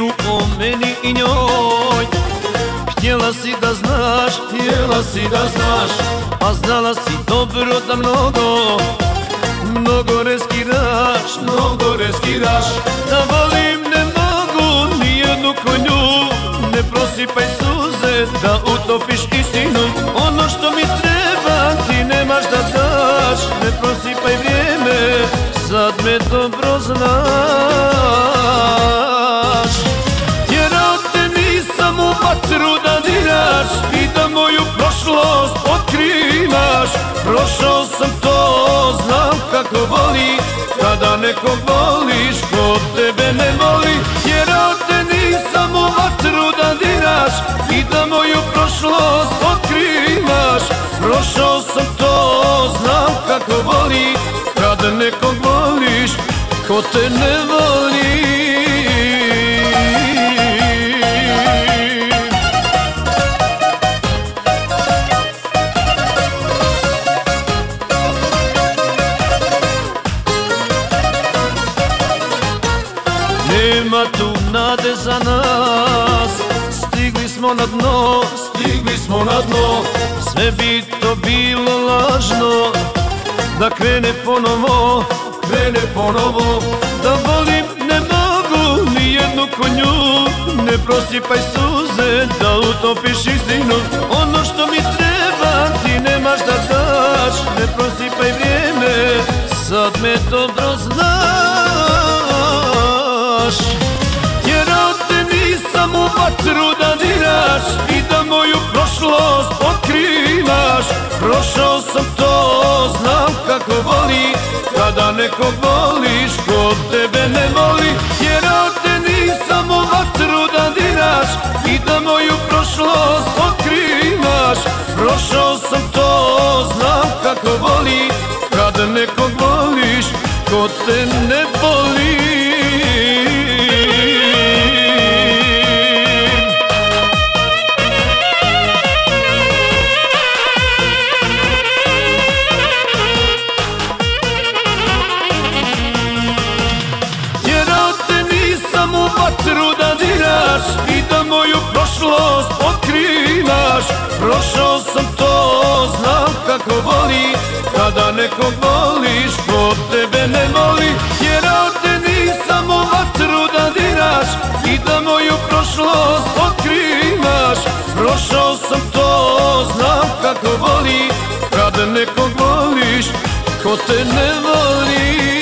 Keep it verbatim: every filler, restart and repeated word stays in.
priču o meni i njoj. Htjela si da znaš, htjela si da znaš, a znala si dobro da mnogo, mnogo reskiraš, mnogo reskiraš. Da volim ne mogu nijednu konju, ne prosipaj suze da utopiš istinu. Ono što mi treba ti nemaš da daš, ne prosipaj vrijeme, sad me dobro znaš. Tjerao te nisam u vatru da diraš i da moju prošlost otkrivaš. Prošao sam to, znam kako boli kada nekog voliš ko tebe ne voli. Tjerao te nisam u vatru da diraš i da moju prošlost otkrivaš. Prošao sam to, znam kako boli kada nekog voliš ko te ne voli. Nema tu nade za nas, stigli smo na dno, stigli smo na dno. Sve bi to bilo lažno, da krene ponovo, krene ponovo. Da volim ne mogu nijednu konju, ne prosipaj suze da utopiš istinu. Ono što mi treba ti nemaš da daš, ne prosipaj vrijeme, sad me dobro znaš. Tjerao te nisam u vatru da diraš i da moju prošlost otkrivaš. Prošao sam to, znam kako boli kada nekog voliš ko tebe ne voli. Tjerao te nisam u vatru da diraš i da moju prošlost otkrivaš. Prošao sam to, znam kako boli kada nekog voliš ko te ne voli. U vatru da diraš i da moju prošlost otkrivaš. Prošao sam to, znam kako boli kada nekog voliš ko tebe ne voli. Tjerao te nisam u vatru da diraš i da moju prošlost otkrivaš. Prošao sam to, znam kako boli kada nekog voliš ko te ne voli.